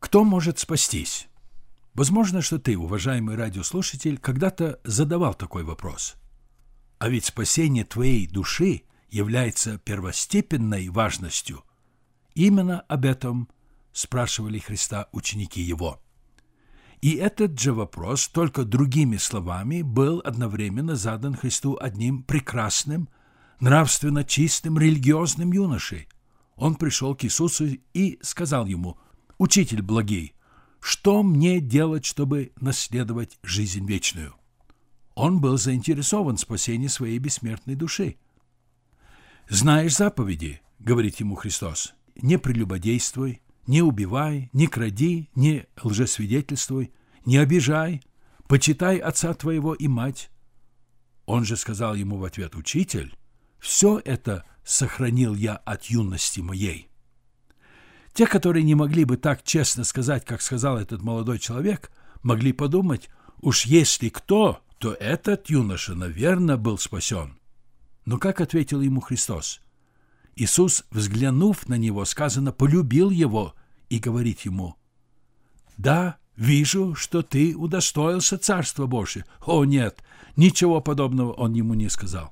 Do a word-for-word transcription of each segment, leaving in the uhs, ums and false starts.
Кто может спастись? Возможно, что ты, уважаемый радиослушатель, когда-то задавал такой вопрос. А ведь спасение твоей души является первостепенной важностью. Именно об этом спрашивали Христа ученики Его. И этот же вопрос, только другими словами, был одновременно задан Христу одним прекрасным, нравственно чистым, религиозным юношей. Он пришел к Иисусу и сказал ему: «Учитель благий, что мне делать, чтобы наследовать жизнь вечную?» Он был заинтересован в спасении своей бессмертной души. «Знаешь заповеди, — говорит ему Христос, — не прелюбодействуй, не убивай, не кради, не лжесвидетельствуй, не обижай, почитай отца твоего и мать». Он же сказал ему в ответ: «Учитель, все это сохранил я от юности моей». Те, которые не могли бы так честно сказать, как сказал этот молодой человек, могли подумать: уж если кто, то этот юноша, наверное, был спасен. Но как ответил ему Христос? Иисус, взглянув на него, сказано, полюбил его и говорит ему: «Да, вижу, что ты удостоился Царства Божия». О, нет, ничего подобного он ему не сказал.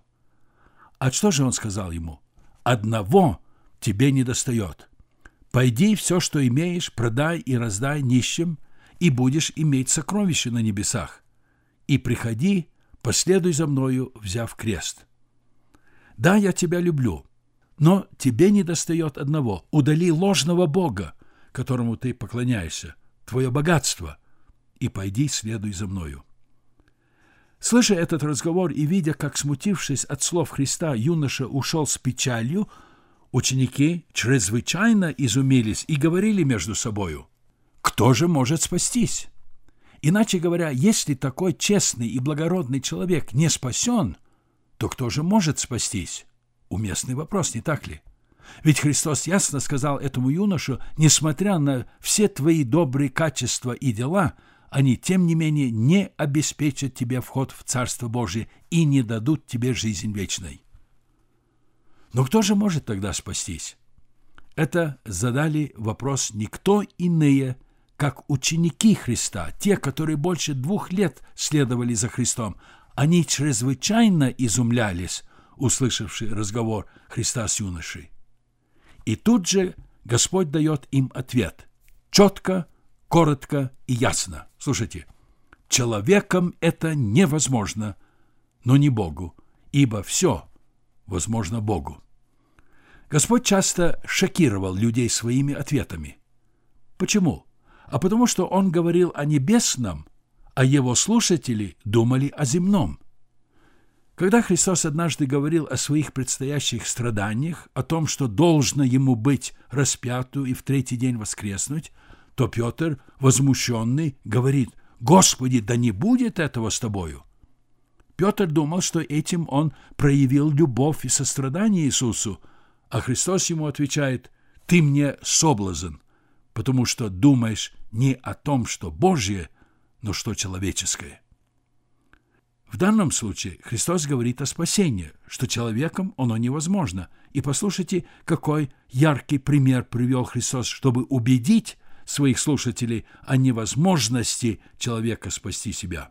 А что же он сказал ему? «Одного тебе недостает. Пойди все, что имеешь, продай и раздай нищим, и будешь иметь сокровища на небесах. И приходи, последуй за мною, взяв крест. Да, я тебя люблю, но тебе недостает одного. Удали ложного Бога, которому ты поклоняешься, твое богатство, и пойди, следуй за мною». Слыша этот разговор и видя, как, смутившись от слов Христа, юноша ушел с печалью, ученики чрезвычайно изумились и говорили между собою: «Кто же может спастись?» Иначе говоря, если такой честный и благородный человек не спасен, то кто же может спастись? Уместный вопрос, не так ли? Ведь Христос ясно сказал этому юношу: несмотря на все твои добрые качества и дела, они, тем не менее, не обеспечат тебе вход в Царство Божие и не дадут тебе жизнь вечной. Но кто же может тогда спастись? Это задали вопрос никто иные, как ученики Христа, те, которые больше двух лет следовали за Христом. Они чрезвычайно изумлялись, услышавши разговор Христа с юношей. И тут же Господь дает им ответ. Четко, коротко и ясно. Слушайте, человеком это невозможно, но не Богу, ибо все возможно Богу. Господь часто шокировал людей своими ответами. Почему? А потому что Он говорил о небесном, а Его слушатели думали о земном. Когда Христос однажды говорил о своих предстоящих страданиях, о том, что должно Ему быть распяту и в третий день воскреснуть, то Петр, возмущенный, говорит: «Господи, да не будет этого с Тобою». Петр думал, что этим он проявил любовь и сострадание Иисусу, а Христос ему отвечает: «Ты мне соблазн, потому что думаешь не о том, что Божье, но что человеческое». В данном случае Христос говорит о спасении, что человеком оно невозможно. И послушайте, какой яркий пример привел Христос, чтобы убедить своих слушателей о невозможности человека спасти себя.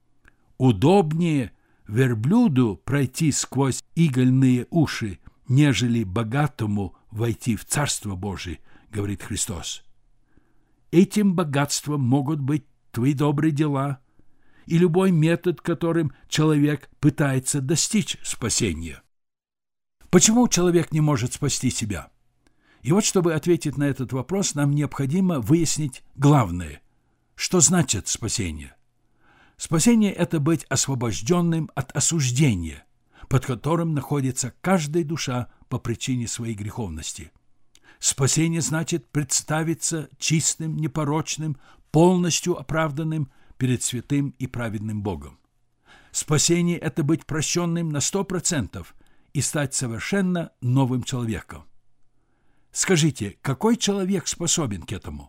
«Удобнее верблюду пройти сквозь игольные уши, нежели богатому войти в Царство Божие», говорит Христос. Этим богатством могут быть твои добрые дела и любой метод, которым человек пытается достичь спасения. Почему человек не может спасти себя? И вот, чтобы ответить на этот вопрос, нам необходимо выяснить главное. Что значит спасение? Спасение – это быть освобожденным от осуждения, под которым находится каждая душа по причине своей греховности. Спасение значит представиться чистым, непорочным, полностью оправданным перед святым и праведным Богом. Спасение – это быть прощенным на сто процентов и стать совершенно новым человеком. Скажите, какой человек способен к этому?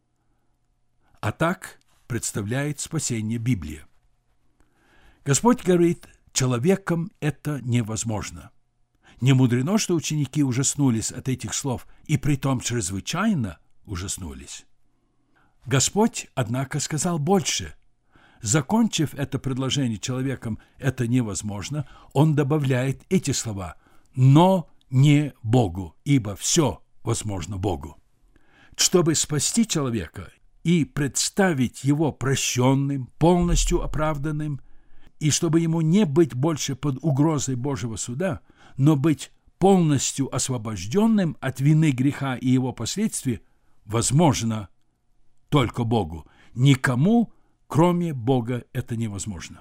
А так представляет спасение Библия. Господь говорит: человеком это невозможно. Не мудрено, что ученики ужаснулись от этих слов, и притом чрезвычайно ужаснулись. Господь, однако, сказал больше. Закончив это предложение человеком «это невозможно», он добавляет эти слова «но не Богу, ибо все возможно Богу». Чтобы спасти человека и представить его прощенным, полностью оправданным, и чтобы ему не быть больше под угрозой Божьего суда, но быть полностью освобожденным от вины греха и его последствий, возможно только Богу. Никому, кроме Бога, это невозможно.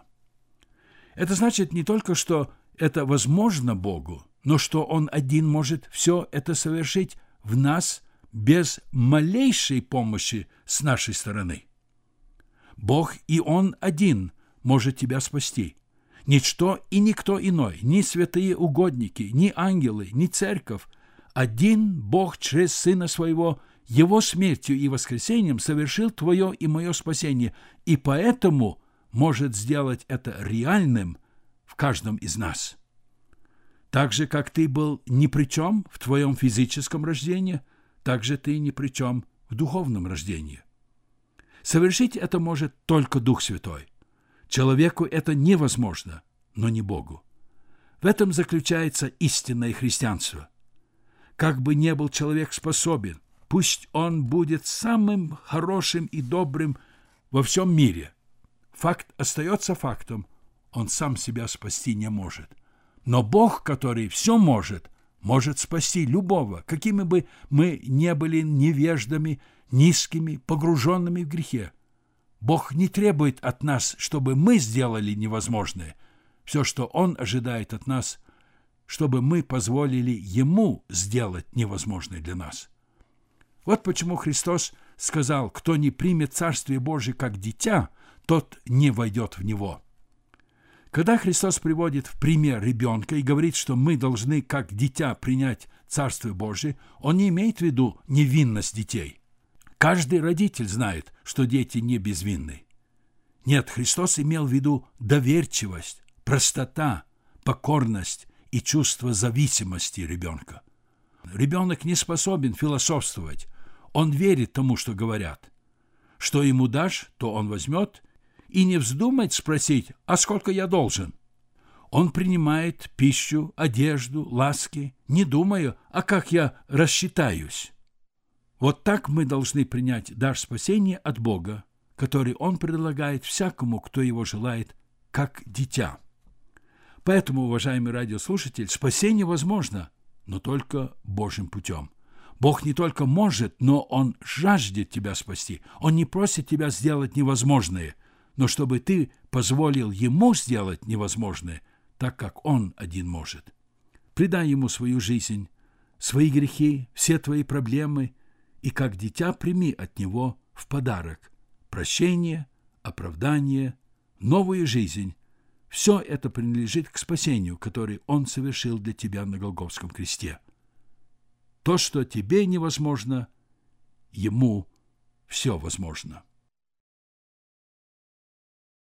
Это значит не только, что это возможно Богу, но что Он один может все это совершить в нас без малейшей помощи с нашей стороны. Бог и Он один может тебя спасти. Ничто и никто иной, ни святые угодники, ни ангелы, ни церковь. Один Бог через Сына Своего, Его смертью и воскресением совершил твое и мое спасение, и поэтому может сделать это реальным в каждом из нас. Так же, как ты был ни при чем в твоем физическом рождении, так же ты ни при чем в духовном рождении. Совершить это может только Дух Святой. Человеку это невозможно, но не Богу. В этом заключается истинное христианство. Как бы ни был человек способен, пусть он будет самым хорошим и добрым во всем мире. Факт остается фактом, он сам себя спасти не может. Но Бог, который все может, может спасти любого, какими бы мы не были невеждами, низкими, погруженными в грехе. Бог не требует от нас, чтобы мы сделали невозможное. Все, что Он ожидает от нас, чтобы мы позволили Ему сделать невозможное для нас. Вот почему Христос сказал: «Кто не примет Царствие Божие как дитя, тот не войдет в него». Когда Христос приводит в пример ребенка и говорит, что мы должны как дитя принять Царствие Божие, Он не имеет в виду невинность детей. Каждый родитель знает, что дети не безвинны. Нет, Христос имел в виду доверчивость, простота, покорность и чувство зависимости ребенка. Ребенок не способен философствовать. Он верит тому, что говорят. Что ему дашь, то он возьмет, и не вздумает спросить: «А сколько я должен?» Он принимает пищу, одежду, ласки, не думая: «А как я рассчитаюсь?» Вот так мы должны принять дар спасения от Бога, который Он предлагает всякому, кто его желает, как дитя. Поэтому, уважаемый радиослушатель, спасение возможно, но только Божьим путем. Бог не только может, но Он жаждет тебя спасти. Он не просит тебя сделать невозможное, но чтобы ты позволил Ему сделать невозможное, так как Он один может. Предай Ему свою жизнь, свои грехи, все твои проблемы, и как дитя прими от Него в подарок прощение, оправдание, новую жизнь. Все это принадлежит к спасению, которое Он совершил для тебя на Голгофском кресте. То, что тебе невозможно, Ему все возможно.